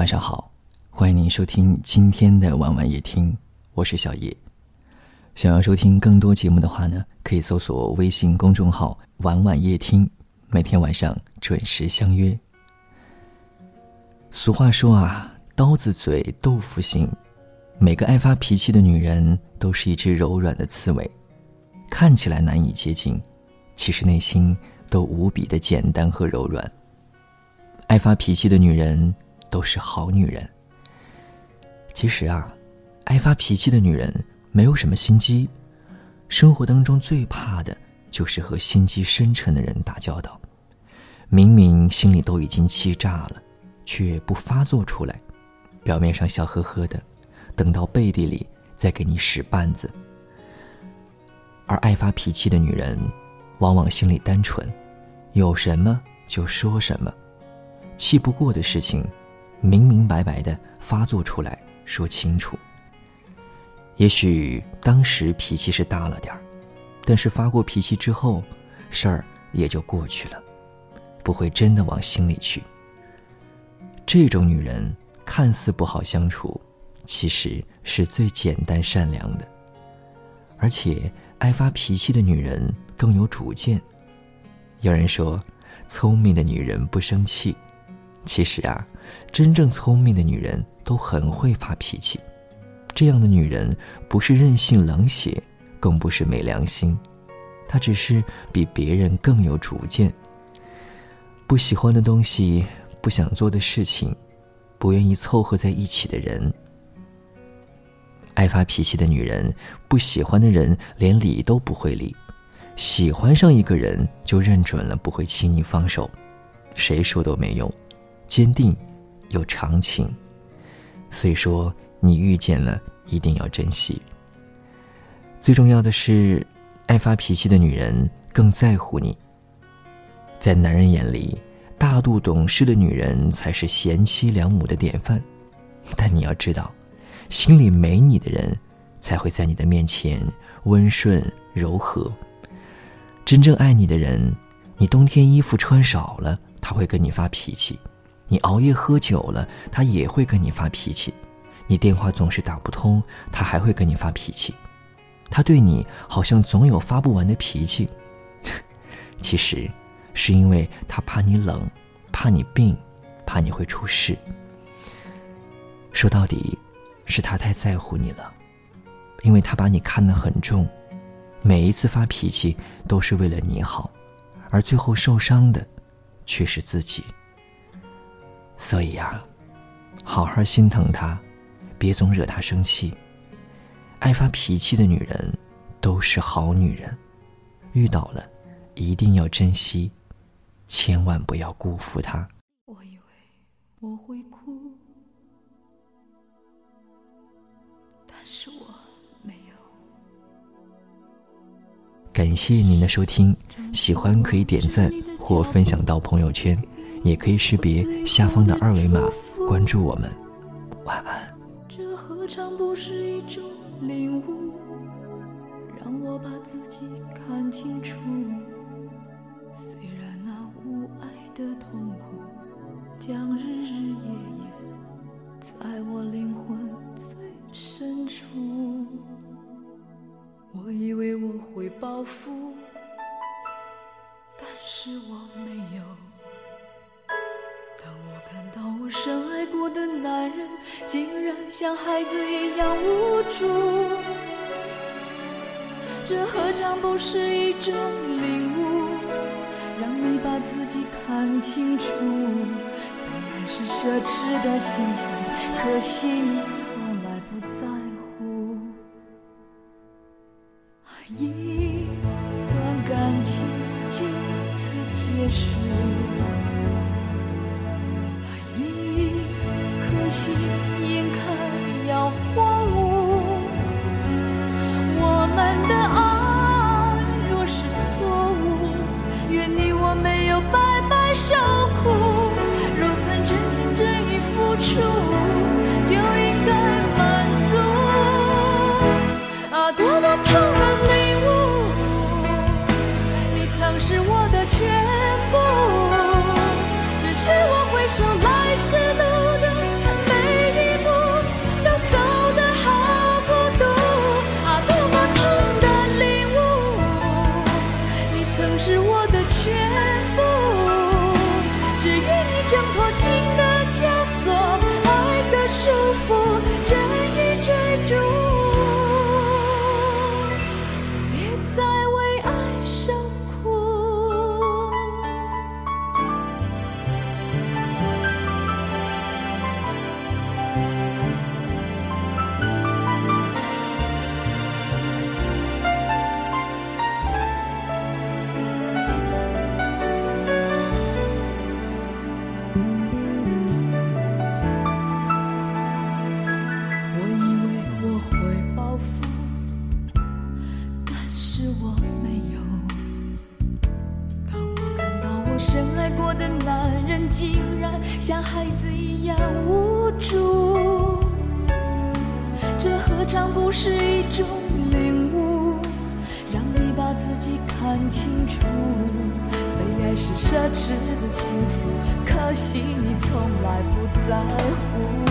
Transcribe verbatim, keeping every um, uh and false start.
晚上好，欢迎您收听今天的晚晚夜听，我是小叶。想要收听更多节目的话呢，可以搜索微信公众号晚晚夜听，每天晚上准时相约。俗话说啊，刀子嘴豆腐心，每个爱发脾气的女人都是一只柔软的刺猬，看起来难以接近，其实内心都无比的简单和柔软。爱发脾气的女人都是好女人。其实啊，爱发脾气的女人没有什么心机，生活当中最怕的就是和心机深沉的人打交道。明明心里都已经气炸了，却不发作出来，表面上笑呵呵的，等到背地里再给你使绊子。而爱发脾气的女人往往心里单纯，有什么就说什么，气不过的事情明明白白的发作出来说清楚。也许当时脾气是大了点儿，但是发过脾气之后，事儿也就过去了，不会真的往心里去。这种女人看似不好相处，其实是最简单善良的。而且爱发脾气的女人更有主见。有人说，聪明的女人不生气，其实啊，真正聪明的女人都很会发脾气。这样的女人不是任性冷血，更不是没良心，她只是比别人更有主见。不喜欢的东西，不想做的事情，不愿意凑合在一起的人。爱发脾气的女人，不喜欢的人连理都不会理，喜欢上一个人就认准了不会轻易放手，谁说都没用，坚定又长情。所以说你遇见了一定要珍惜。最重要的是，爱发脾气的女人更在乎你。在男人眼里，大度懂事的女人才是贤妻良母的典范，但你要知道，心里没你的人才会在你的面前温顺柔和。真正爱你的人，你冬天衣服穿少了，他会跟你发脾气，你熬夜喝酒了，他也会跟你发脾气，你电话总是打不通，他还会跟你发脾气。他对你好像总有发不完的脾气，其实是因为他怕你冷，怕你病，怕你会出事。说到底，是他太在乎你了，因为他把你看得很重，每一次发脾气都是为了你好，而最后受伤的却是自己。所以啊，好好心疼他，别总惹他生气。爱发脾气的女人都是好女人，遇到了一定要珍惜，千万不要辜负她。 我以为我会哭，但是我没有。 感谢您的收听，喜欢可以点赞或分享到朋友圈，也可以识别下方的二维码关注我们。晚安。 这何尝不是一种领悟，让我把自己看清楚。虽然那无爱的痛苦将日日夜夜在我灵魂最深处，我以为我会报复，但是我没有。当我看到我深爱过的男人竟然像孩子一样无助，这何尝不是一种领悟，让你把自己看清楚。本来是奢侈的幸福，可惜你从来不在乎。一段感情就此结束，一颗心眼看要荒芜。我们的爱若是错误，愿你我没有白白受苦。若曾真心真意付出，就应该满足。啊，多么痛的领悟，你曾是我的全部，只是我回首来时路的竟然像孩子一样无助，这何尝不是一种领悟，让你把自己看清楚。被爱是奢侈的幸福，可惜你从来不在乎。